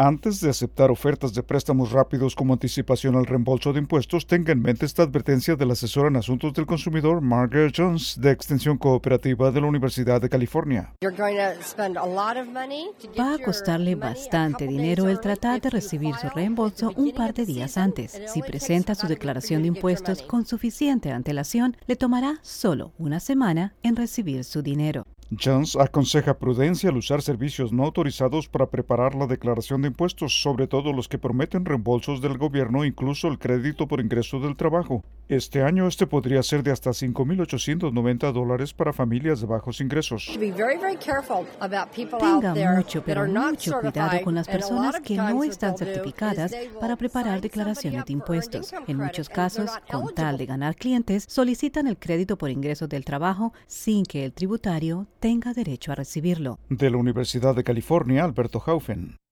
Antes de aceptar ofertas de préstamos rápidos como anticipación al reembolso de impuestos, tenga en mente esta advertencia de la asesora en asuntos del consumidor Margaret Jones, de Extensión Cooperativa de la Universidad de California. Va a costarle bastante dinero el tratar de recibir su reembolso un par de días antes. Si presenta su declaración de impuestos con suficiente antelación, le tomará solo una semana en recibir su dinero. Jones aconseja prudencia al usar servicios no autorizados para preparar la declaración de impuestos, sobre todo los que prometen reembolsos del gobierno, incluso el crédito por ingreso del trabajo. Este año podría ser de hasta $5,890 para familias de bajos ingresos. Tenga mucho cuidado con las personas que no están certificadas para preparar declaraciones de impuestos. En muchos casos, con tal de ganar clientes, solicitan el crédito por ingresos del trabajo sin que el tributario tenga derecho a recibirlo. De la Universidad de California, Alberto Haufen.